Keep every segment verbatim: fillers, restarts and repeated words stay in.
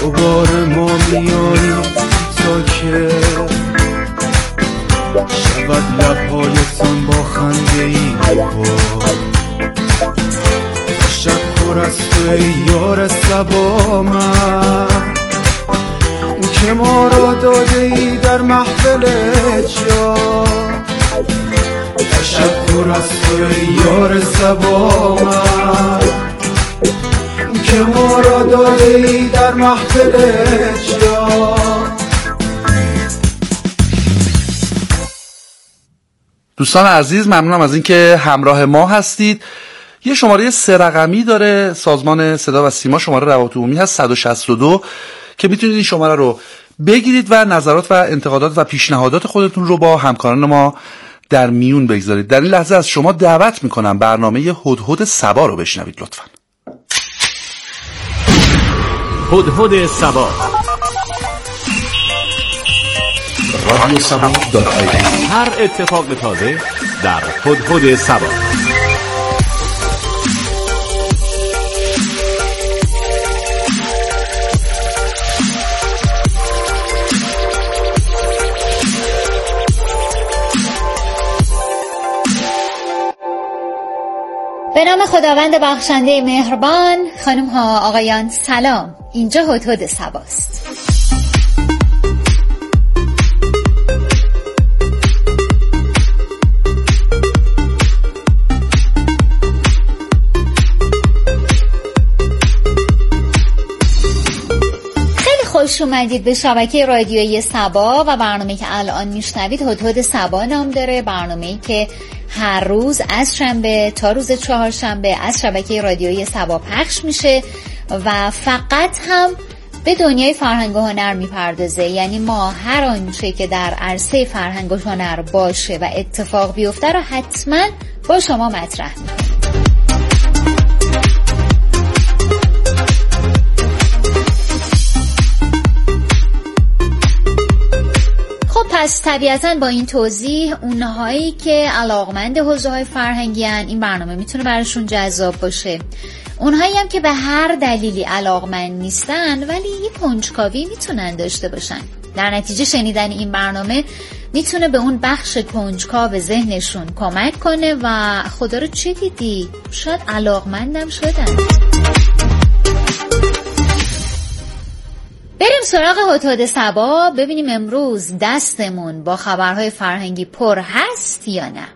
دوباره ما میاییم تا که شود لبهایتان با خنده ای تشکر از تو ای یار صبا من که ما را داده ای در محفل جا. تشکر از تو ای یار صبا من که ما را داده ای در محفل جا. دوستان عزیز ممنونم از اینکه همراه ما هستید. یه شماره سه رقمی داره سازمان صدا و سیما، شماره روابط عمومی هست صد و شصت و دو که میتونید این شماره رو بگیرید و نظرات و انتقادات و پیشنهادات خودتون رو با همکاران ما در میون بگذارید. در این لحظه از شما دعوت میکنم برنامه هدهد صبا رو بشنوید لطفاً. هدهد صبا، رادیو صبا دات آی دی. هر اتفاق تازه در هدهد صبا. به نام خداوند بخشنده مهربان. خانم ها آقایان سلام، اینجا هدهد صباست. خیلی خوش اومدید به شبکه رادیویی صبا و برنامه‌ای که الان میشنوید هدهد صبا نام داره. برنامه‌ای که هر روز از شنبه تا روز چهارشنبه از شبکه رادیویی صبا پخش میشه و فقط هم به دنیای فرهنگ و هنر میپردازه. یعنی ما هر آنچه که در عرصه فرهنگ و هنر باشه و اتفاق بیفته رو حتما با شما مطرح میکنیم. پس طبیعتاً با این توضیح اونهایی که علاقمند حوزه‌های فرهنگی هن این برنامه میتونه براشون جذاب باشه. اونهایی هم که به هر دلیلی علاقمند نیستن ولی یه کنجکاوی میتونن داشته باشن. در نتیجه شنیدن این برنامه میتونه به اون بخش کنجکاو ذهنشون کمک کنه و خدا رو چه دیدی؟ شاید علاقمندم شدن. بریم سراغ هدهد صبا ببینیم امروز دستمون با خبرهای فرهنگی پر هست یا نه.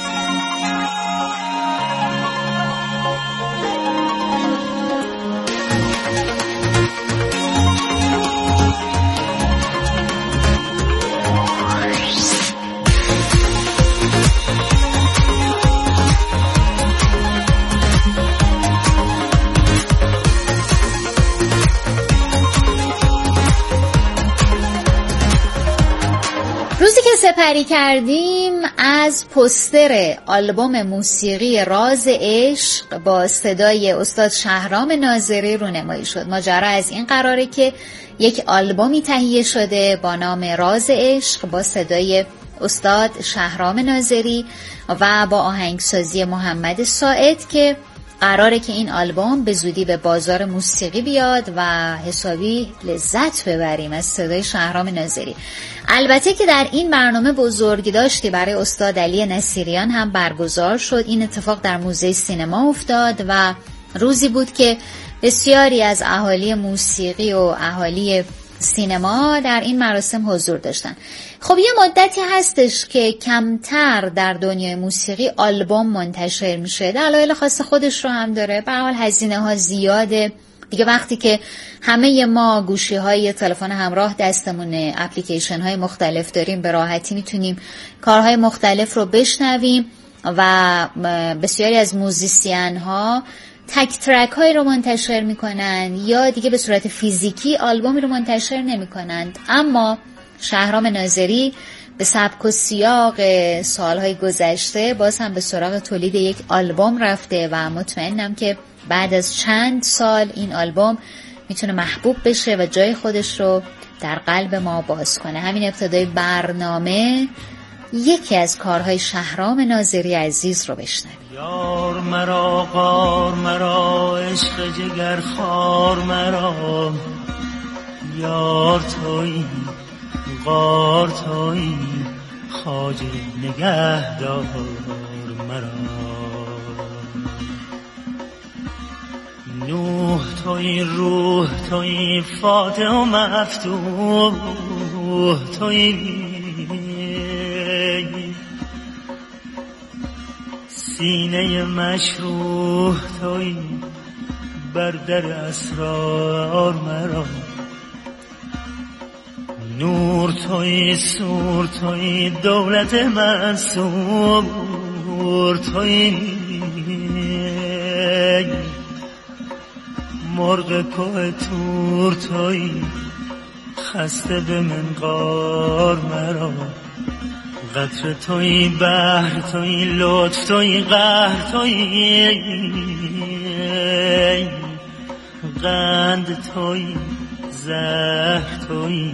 روزی که سپری کردیم از پوستر آلبوم موسیقی راز عشق با صدای استاد شهرام ناظری رونمایی شد. ماجرا از این قراره که یک آلبومی تهیه شده با نام راز عشق با صدای استاد شهرام ناظری و با آهنگسازی محمد ساعد که قراره که این آلبوم به زودی به بازار موسیقی بیاد و حسابی لذت ببریم از صدای شهرام ناظری. البته که در این برنامه بزرگی داشتی برای استاد علی نصیریان هم برگزار شد. این اتفاق در موزه سینما افتاد و روزی بود که بسیاری از اهالی موسیقی و اهالی سینما در این مراسم حضور داشتن. خب یه مدتی هستش که کمتر در دنیای موسیقی آلبوم منتشر میشه. دلایل خاص خودش رو هم داره. به هر حال هزینه ها زیاده. دیگه وقتی که همه ما گوشی های تلفن همراه دستمونه، اپلیکیشن های مختلف داریم، به راحتی میتونیم کارهای مختلف رو بشنویم و بسیاری از موزیسین ها تک ترک های رو منتشر میکنن یا دیگه به صورت فیزیکی آلبومی رو منتشر نمیکنند. اما شهرام ناظری به سبک و سیاق سالهای گذشته باز هم به سراغ تولید یک آلبوم رفته و مطمئنم که بعد از چند سال این آلبوم میتونه محبوب بشه و جای خودش رو در قلب ما باز کنه. همین ابتدای برنامه یکی از کارهای شهرام ناظری عزیز رو بشنویم. یار مرا قار مرا عشق جگر خار مرا یار توی غار توی خواجه نگهدار مرا نوح توی روح توی فاتح و مفتوح توی سینه مشروح توی بر در اسرار مرا نور توی سور توی دولت منصور توی مرغ کوه تور توی خسته به منقار مرا قطر توی بحر توی لطف توی قهر توی قند توی زهر توی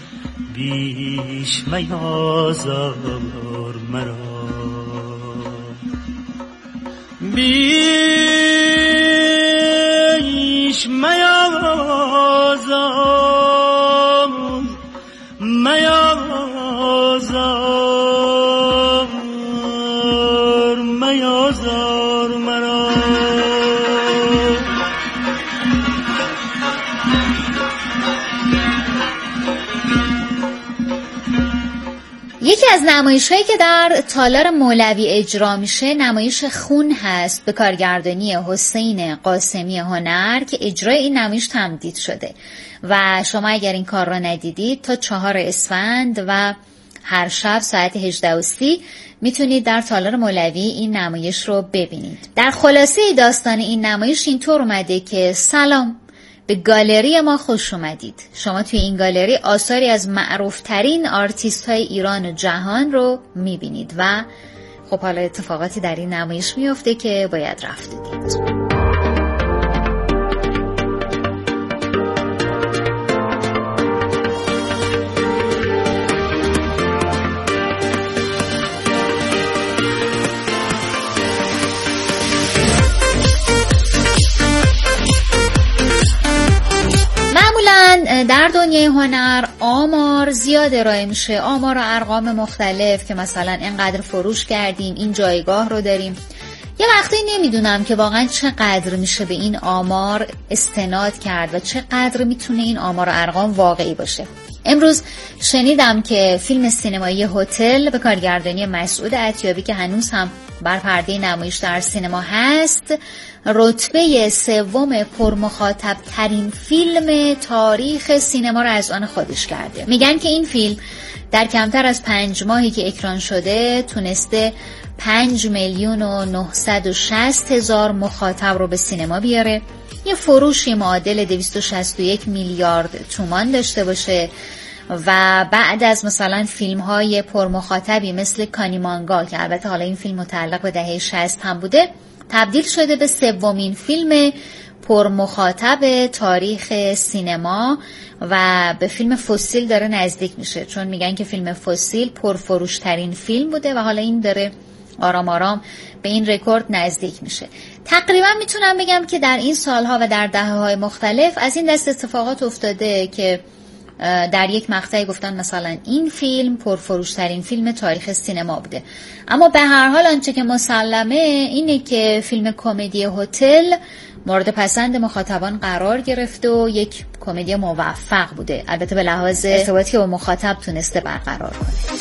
بیش میازار مرا بیش میازار میازار میازار مرا یکی از نمایش‌هایی که در تالار مولوی اجرا میشه نمایش خون هست به کارگردانی حسین قاسمی هنر که اجرای این نمایش تمدید شده و شما اگر این کار را ندیدید تا چهار اسفند و هر شب ساعت هجده و سی میتونید در تالار مولوی این نمایش رو ببینید. در خلاصه داستان این نمایش اینطور اومده که سلام، به گالری ما خوش اومدید. شما توی این گالری آثاری از معروفترین آرتیست های ایران و جهان رو میبینید و خب حالا اتفاقاتی در این نمایش میفته که باید رفت دید. در دنیای هنر آمار زیاد ارائه میشه، آمار و ارقام مختلف که مثلا اینقدر فروش کردیم، این جایگاه رو داریم. یه وقتی نمیدونم که واقعا چقدر میشه به این آمار استناد کرد و چقدر میتونه این آمار و ارقام واقعی باشه. امروز شنیدم که فیلم سینمایی هتل به کارگردانی مسعود عطیابی که هنوز هم بر پرده نمایش در سینما هست رتبه سوم پرمخاطب ترین فیلم تاریخ سینما رو از آن خودش کرده. میگن که این فیلم در کمتر از پنج ماهی که اکران شده تونسته پنج میلیون و نهصد و شصت هزار مخاطب رو به سینما بیاره، یه فروشی معادل دویست و شصت و یک میلیارد تومان داشته باشه و بعد از مثلا فیلم های پرمخاطبی مثل کانیمانگا که البته حالا این فیلم متعلق به دهه شصت هم بوده تبدیل شده به سومین فیلم پرمخاطب تاریخ سینما و به فیلم فسیل داره نزدیک میشه، چون میگن که فیلم فسیل پرفروش ترین فیلم بوده و حالا این داره آرام آرام به این رکورد نزدیک میشه. تقریبا میتونم بگم که در این سالها و در دهه‌های مختلف از این دست اتفاقات افتاده که در یک مقطعی گفتن مثلا این فیلم پرفروشترین فیلم تاریخ سینما بوده، اما به هر حال آنچه که مسلمه اینه که فیلم کمدی هتل مورد پسند مخاطبان قرار گرفته و یک کمدی موفق بوده، البته به لحاظ ارتباطی که با مخاطب تونسته برقرار کنه.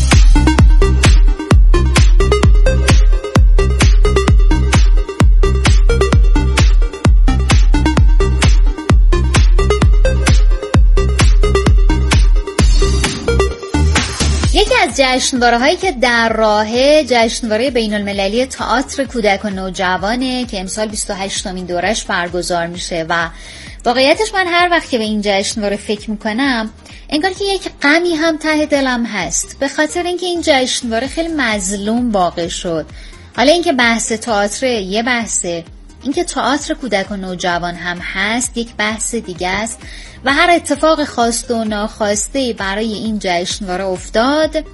یکی از جشنواره هایی که در راهه جشنواره بین المللی تئاتر کودک و نوجوانه که امسال بیست و هشتمین دورش برگزار میشه و واقعیتش من هر وقت که به این جشنواره فکر میکنم انگار که یک غمی هم ته دلم هست، به خاطر اینکه این جشنواره خیلی مظلوم واقع شد. حالا اینکه بحث تئاتر یه بحثه، اینکه تئاتر کودک و نوجوان هم هست یک بحث دیگه است و هر اتفاق خواسته و ناخواسته برای این جشنواره افتاد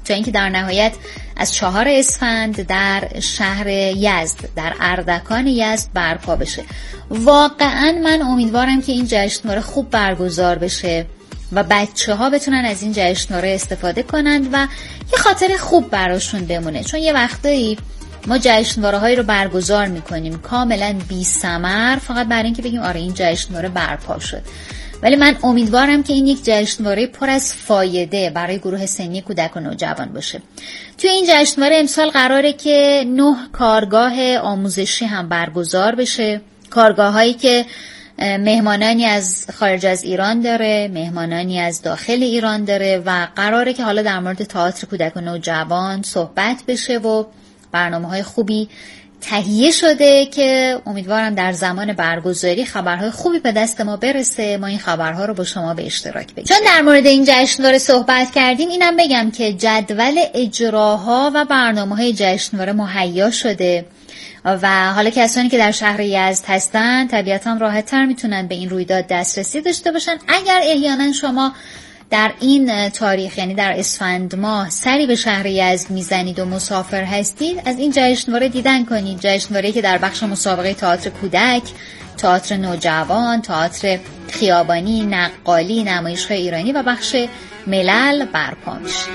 تا اینکه در نهایت از چهار اسفند در شهر یزد، در اردکان یزد برپا بشه. واقعا من امیدوارم که این جشنواره خوب برگزار بشه و بچه ها بتونن از این جشنواره استفاده کنند و یه خاطر خوب براشون بمونه، چون یه وقتایی ما جشنواره هایی رو برگزار میکنیم کاملا بی ثمر فقط برای اینکه بگیم آره این جشنواره برپا شد. ولی من امیدوارم که این یک جشنواره پر از فایده برای گروه سنی کودک و نوجوان باشه. توی این جشنواره امسال قراره که نه کارگاه آموزشی هم برگزار بشه، کارگاه هایی که مهمانانی از خارج از ایران داره، مهمانانی از داخل ایران داره و قراره که حالا در مورد تئاتر کودک و نوجوان صحبت بشه و برنامه‌های خوبی تهیه شده که امیدوارم در زمان برگزاری خبرهای خوبی به دست ما برسه، ما این خبرها رو با شما به اشتراک بگذاریم. چون در مورد این جشنواره صحبت کردیم، اینم بگم که جدول اجراها و برنامه‌های جشنواره مهیا شده و حالا کسانی که در شهر یزد هستن طبیعتاً راحت‌تر میتونن به این رویداد دسترسی داشته باشن. اگر احیانا شما در این تاریخ یعنی در اسفند ماه سری به شهر یزد میزنید و مسافر هستید، از این جشنواره دیدن کنید. جشنواره که در بخش مسابقه تئاتر کودک، تئاتر نوجوان، تئاتر خیابانی، نقالی، نمایش‌های ایرانی و بخش ملل برپا میشه.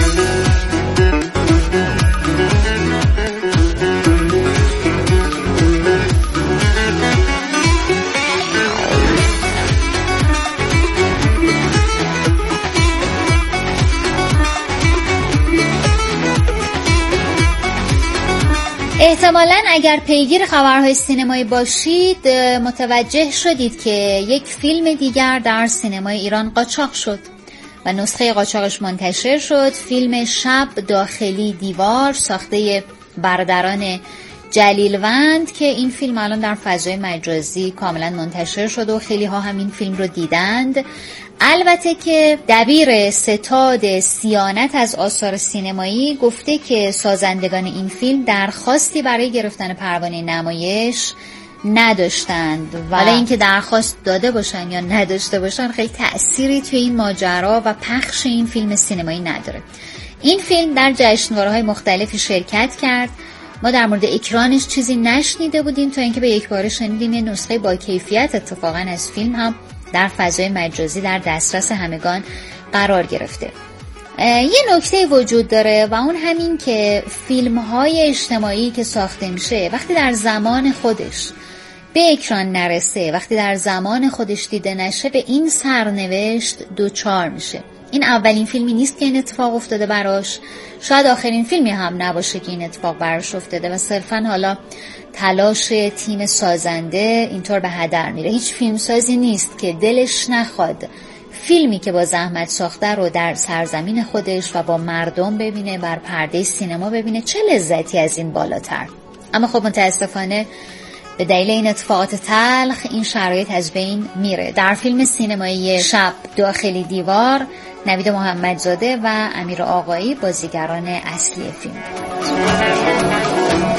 احتمالاً اگر پیگیر خبرهای سینمایی باشید متوجه شدید که یک فیلم دیگر در سینمای ایران قاچاق شد و نسخه قاچاقش منتشر شد. فیلم شب داخلی دیوار ساخته برادران جلیلوند که این فیلم الان در فضای مجازی کاملا منتشر شد و خیلی ها هم این فیلم رو دیدند. البته که دبیر ستاد صیانت از آثار سینمایی گفته که سازندگان این فیلم درخواستی برای گرفتن پروانه نمایش نداشتند، ولی اینکه درخواست داده باشن یا نداشته باشن خیلی تأثیری توی این ماجرا و پخش این فیلم سینمایی نداره. این فیلم در جشنواره‌های مختلفی شرکت کرد. ما در مورد اکرانش چیزی نشنیده بودیم تا اینکه به یک باره شنیدیم یه نسخه با کیفیت اتفاقا از فیلم هم در فضای مجازی در دسترس همگان قرار گرفته. یه نکته وجود داره و اون همین که فیلم‌های اجتماعی که ساخته میشه وقتی در زمان خودش به اکران نرسه، وقتی در زمان خودش دیده نشه، به این سرنوشت دوچار میشه. این اولین فیلمی نیست که این اتفاق افتاده براش، شاید آخرین فیلمی هم نباشه که این اتفاق براش افتاده و صرفاً حالا تلاش تیم سازنده اینطور به هدر میره. هیچ فیلمسازی نیست که دلش نخواد فیلمی که با زحمت ساخته رو در سرزمین خودش و با مردم ببینه، بر پرده سینما ببینه. چه لذتی از این بالاتر. اما خب متاسفانه به دلیل این اتفاقات تلخ این شرایط از بین میره. در فیلم سینمایی شب داخلی دیوار نوید محمدزاده و امیر آقایی بازیگران اصلی فیلم بود.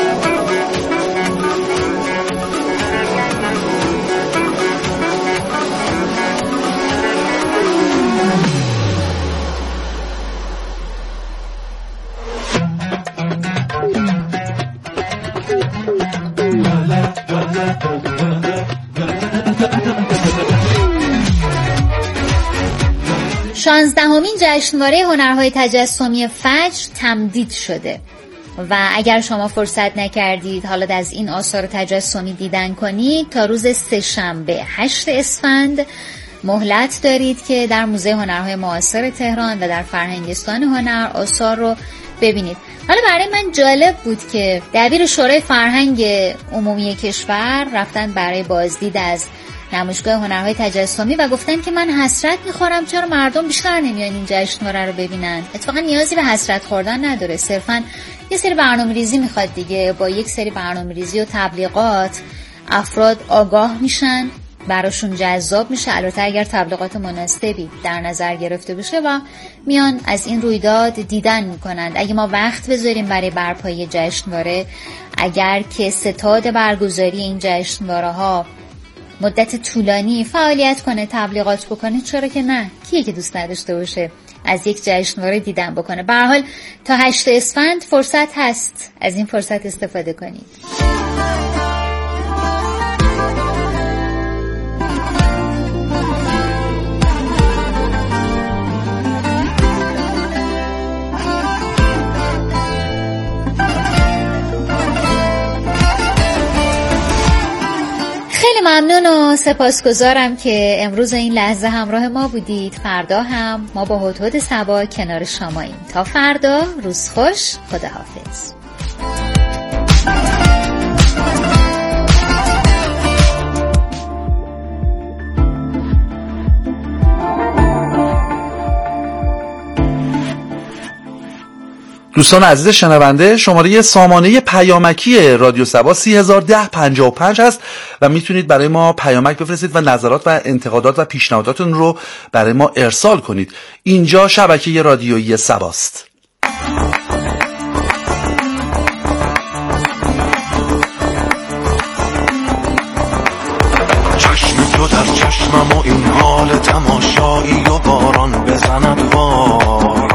شانزدهمین جشنواره هنرهای تجسمی فجر تمدید شده و اگر شما فرصت نکردید حالا از این آثار تجسمی دیدن کنید، تا روز سه‌شنبه هشت اسفند مهلت دارید که در موزه هنرهای معاصر تهران و در فرهنگستان هنر آثار رو ببینید. حالا برای من جالب بود که دبیر شورای فرهنگ عمومی کشور رفتن برای بازدید از نمایشگاه هنرهای تجسمی و گفتن که من حسرت میخورم چرا مردم بیشتر نمیان این جشنواره رو ببینن. اتفاقا نیازی به حسرت خوردن نداره، صرفا یه سری برنامه‌ریزی میخواد دیگه. با یک سری برنامه‌ریزی و تبلیغات افراد آگاه میشن، براشون جذاب میشه، البته اگر تبلیغات مناسبی در نظر گرفته بشه، و میان از این رویداد دیدن میکنند. اگه ما وقت بذاریم برای برپایی جشنواره، اگر که ستاد برگزاری این جشنواره ها مدت طولانی فعالیت کنه، تبلیغات بکنه، چرا که نه؟ کیه که دوست نداشته باشه از یک جشنواره دیدن بکنه. به هر حال تا هشت اسفند فرصت هست، از این فرصت استفاده کنید. خیلی ممنون و سپاسگزارم که امروز این لحظه همراه ما بودید. فردا هم ما با هدهد صبا کنار شماییم. تا فردا، روز خوش، خداحافظ. دوستان عزیز شنونده، شماره سامانه پیامکی رادیو صبا سی هزار ده پنجاه و پنج هست و میتونید برای ما پیامک بفرستید و نظرات و انتقادات و پیشنهاداتتون رو برای ما ارسال کنید. اینجا شبکه رادیویی صباست. چشم تو در چشمم و این حال تماشایی و باران بزند باران،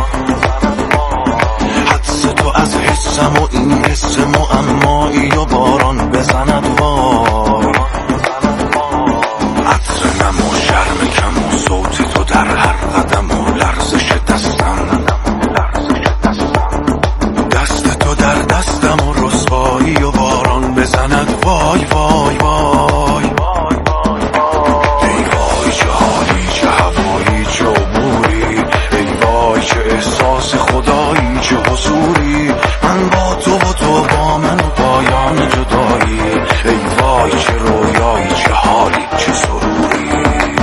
تو از حسم و این حس معمایی و باران بزند باران، عطر نم و شرم کم و صوت تو در هر قدم و لرزش دستم، دست تو در دستم و رسوایی و باران بزند وای وای وای، ای وای چه حالی چه هوایی چه عبوری، ای وای چه احساس خدایی چه حضوری، من با تو و تو با من و پایان جدایی، ای وای چه رویایی چه حالی چه سروری.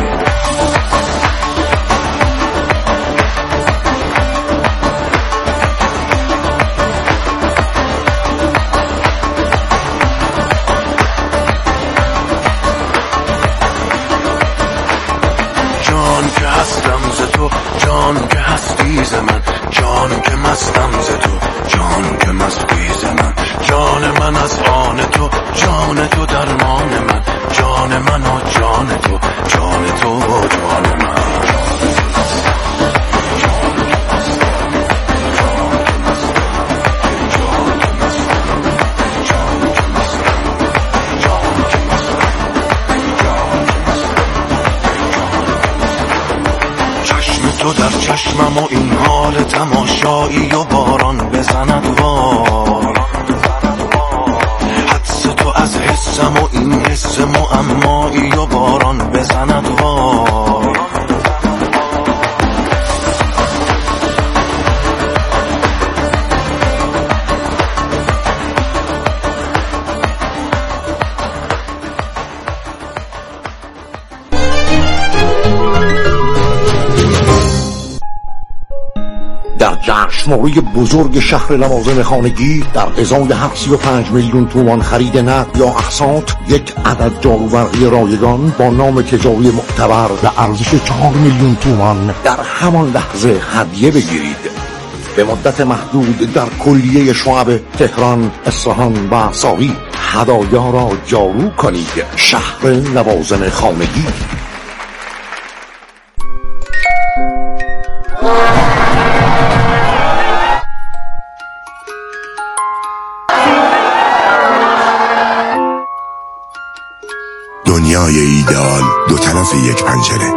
جان که هستم ز تو، جان که هستی ز من، جان که مستم ز تو، جان که مستی ز من، جان من از آن تو، جان تو درمان من، جان من و جان تو، جان تو و جان من. تو در چشمم و این حال تماشایی و باران بزند باران، حدس تو از حسم و این حس معمایی و باران بزند باران. در جشنواره بزرگ شهر لوازم خانگی در ازای هفت و پنج میلیون تومان خرید نقد یا اقساط، یک عدد جاروبرقی رایگان با نام تجاری معتبر به ارزش چهار میلیون تومان در همان لحظه هدیه بگیرید. به مدت محدود در کلیه شعب تهران، اصفهان و ساوی هدایا را جارو کنید. شهر لوازم خانگی. دنیای ایدئال دو طرف یک پنجره.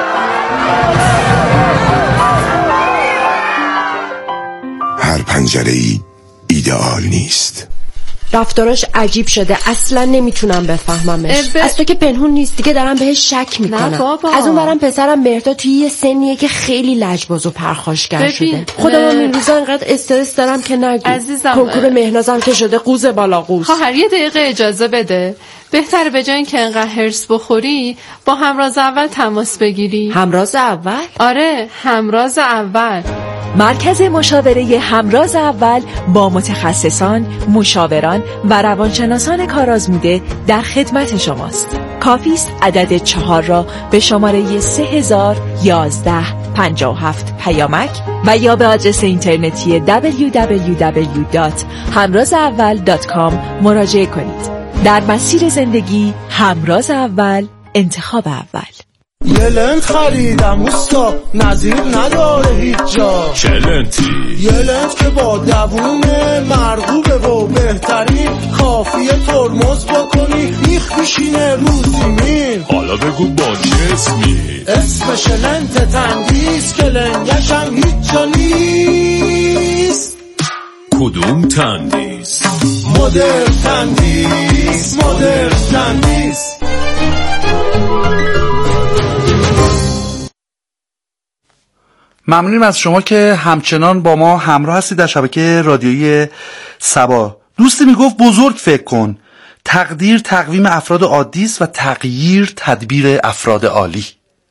هر پنجره ای ایدئال نیست. رفتاراش عجیب شده، اصلا نمیتونم بفهممش. ب... از تو که پنهون نیست دیگه، دارم بهش شک میکنم. از اون برم پسرم مهرداد توی یه سنیه که خیلی لجباز و پرخاشگر شده. خودم هم این روزا انقدر استرس دارم که نگو. عزیزم کنکور مهنازم که شده قوز بالا قوز. خواهر یه دقیقه اجازه بده. بهتره به جای اینکه انقدر هرس بخوری با همراز اول تماس بگیری. همراز اول؟ آره، همراز اول. مرکز مشاوره همراز اول با متخصصان، مشاوران و روانشناسان کارآزموده در خدمت شماست. کافی است عدد چهار را به شماره سه هزار یازده پنجاه و هفت پیامک و یا به آدرس اینترنتی دبلیو دبلیو دبلیو دات همراز اول دات کام مراجعه کنید. در مسیر زندگی همراز اول، انتخاب اول. یه لنت خریدم اوستا نظیر نداره هیچ جا. چه لنتی؟ یه لنت که با دووم مرغوبه و بهترین کافیه ترمز بکنی میخ میشینه رو زمین. حالا بگو با چه اسمی؟ اسمش لنت تندیس که لنگشم هیچ جا نیست. کدوم تندیس؟ مدر تندیس، مدر تندیس. ممنونیم از شما که همچنان با ما همراه هستید در شبکه رادیویی سبا. دوستی میگفت بزرگ فکر کن، تقدیر تقویم افراد عادی است و تغییر تدبیر افراد عالی.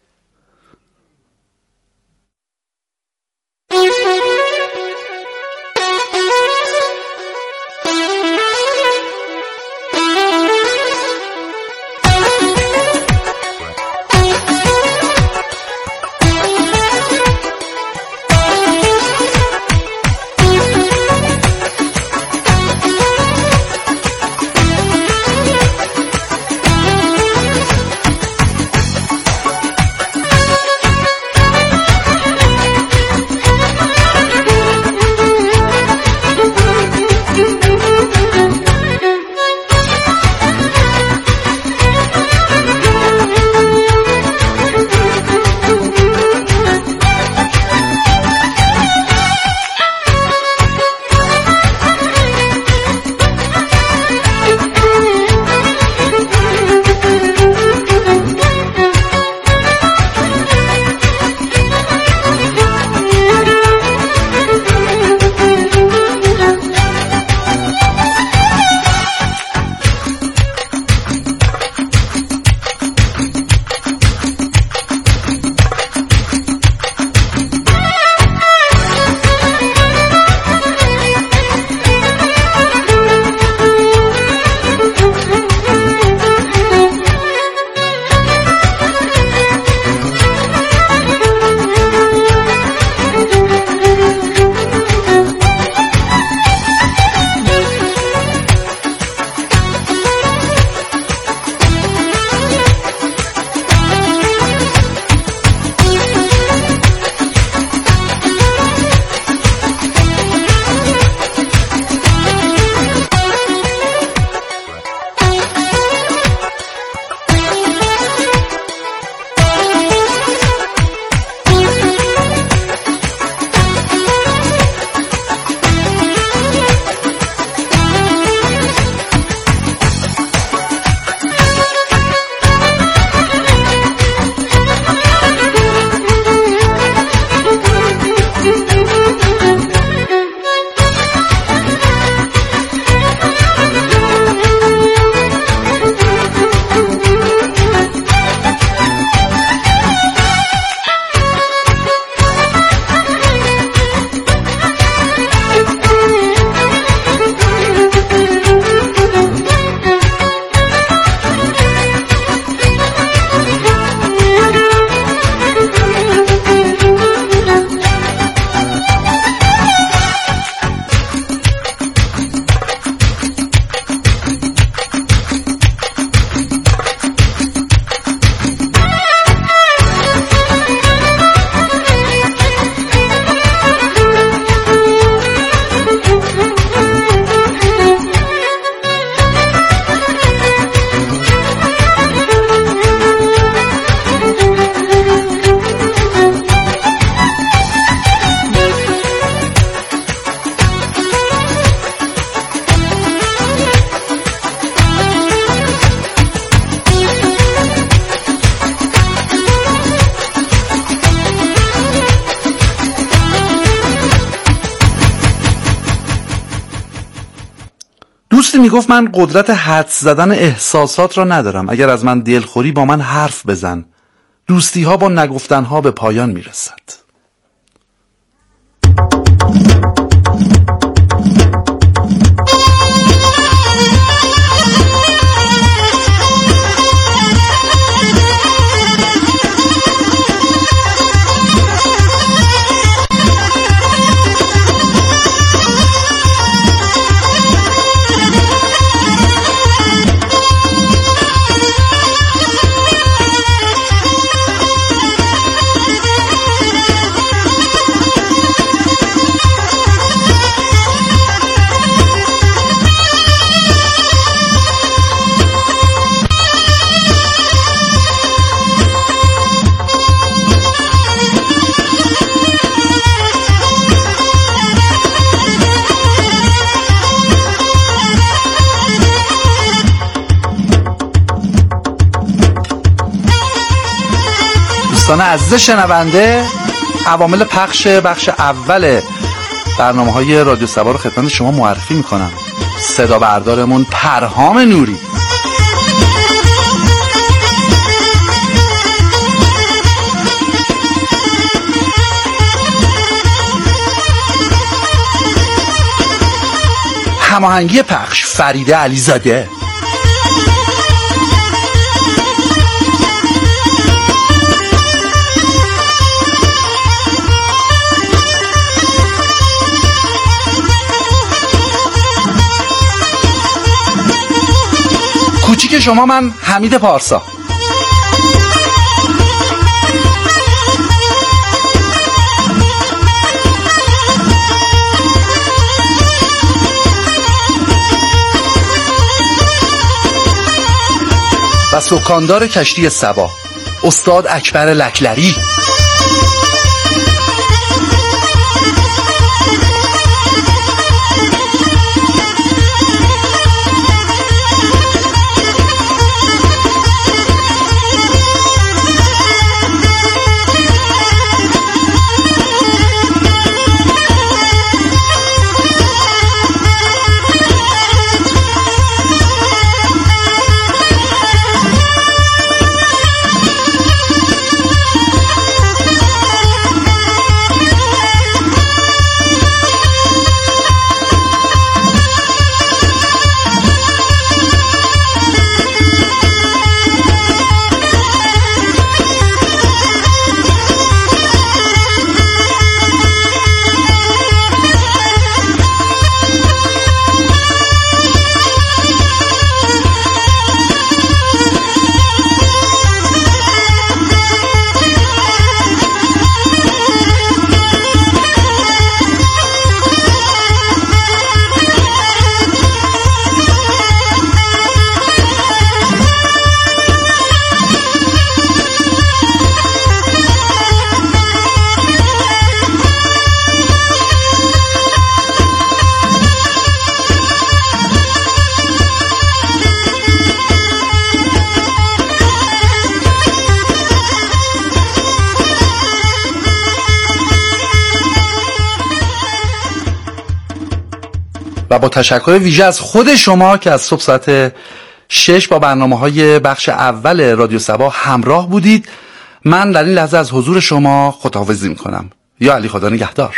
دوستی میگفت من قدرت حدس زدن احساسات را ندارم. اگر از من دلخوری با من حرف بزن. دوستی ها با نگفتن ها به پایان میرسد. دوستان عزیز شنونده، عوامل پخش بخش اول برنامه های رادیو صبا رو خدمت شما معرفی میکنم. صدا بردارمون پرهام نوری، هماهنگی پخش فریده علیزاده، کوچیک شما من حمید پارسا. و سکاندار کشتی صبا استاد اکبر لکلری. و با تشکر ویژه از خود شما که از صبح ساعت شش با برنامه های بخش اول رادیو صبا همراه بودید. من در این لحظه از حضور شما خداحافظی میکنم. یا علی خدا نگهدار.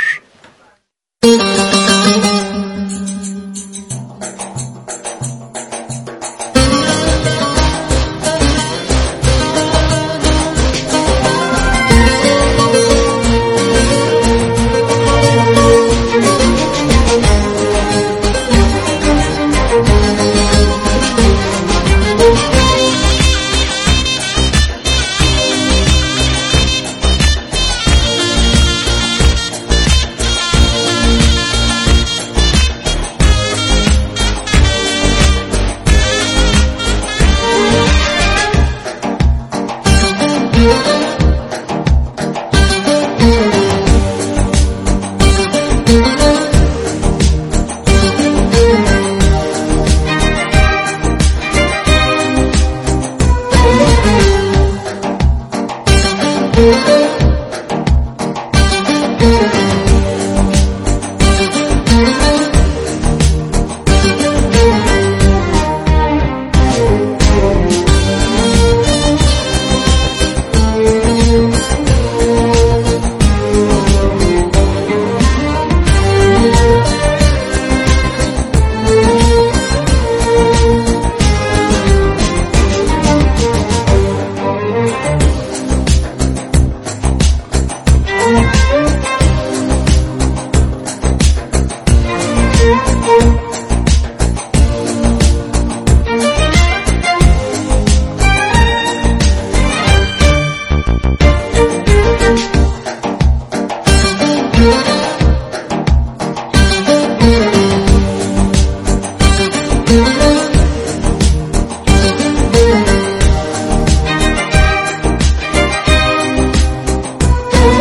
Thank you.